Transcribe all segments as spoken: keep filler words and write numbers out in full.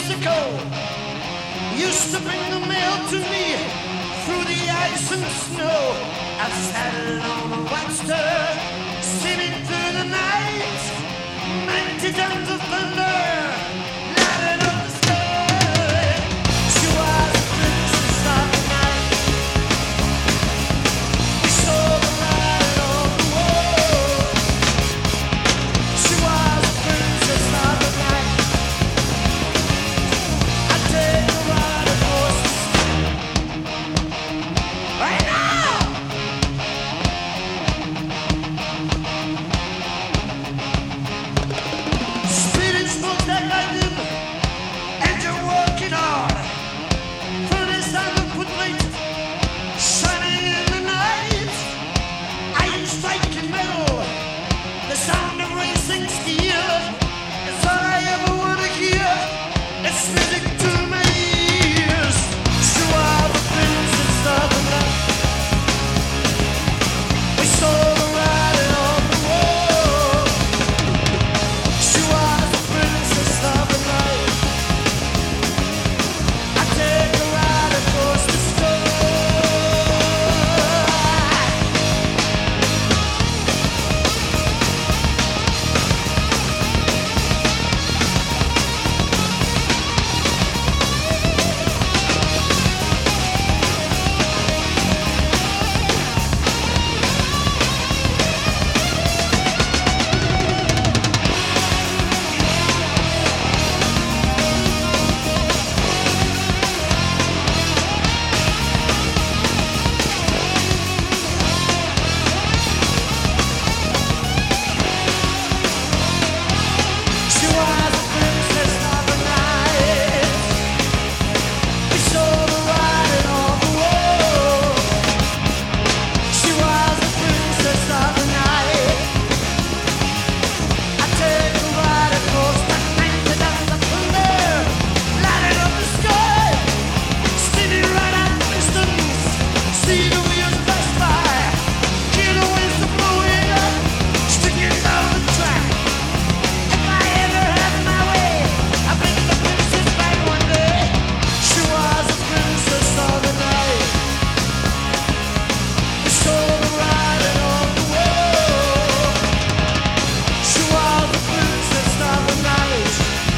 years ago, used to bring the mail to me through the ice and snow. I've sat alone and watched her sitting through the night. Ninety tons of thunder lighting up the sky. She was a princess of the night. We saw the light on the wall. She was a princess of the night. I take her ride across the sky. Right now! Spitting smoke like lightning, and you're working hard. Furnace on the footplate, shining in the night. Are you striking metal? The sound of racing steel. It's all I ever want to hear. It's music to my ears. She was the princess of the night. We saw the writing on the wall. She was the princess of the night. I take her ride across the sky. She was the princess of the night. We saw the writing on the wall. She was the princess of the night. I take her ride across the ninety tons of thunder, lighting up the sky. Spinning right out the distance, see the wheels flash by. Hear the whistle blowing up, sticking down the track. If I ever had my way, I'd bring the princess back one day. She was the princess of the night. We saw the writing on the wall. She was the princess of the night.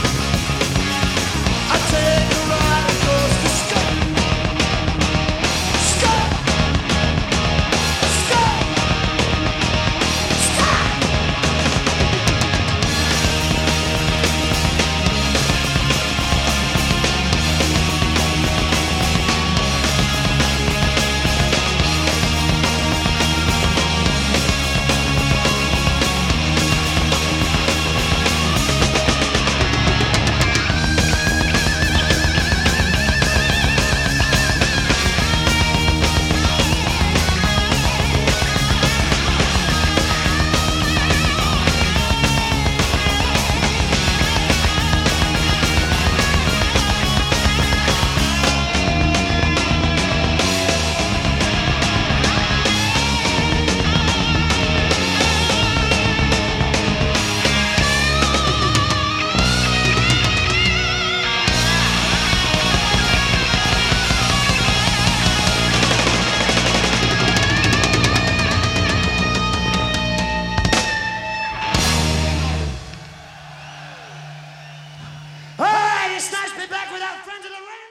I take her ride across the sky. Sky. Sky. Sky. All right, it's nice to be back without friends of the rain.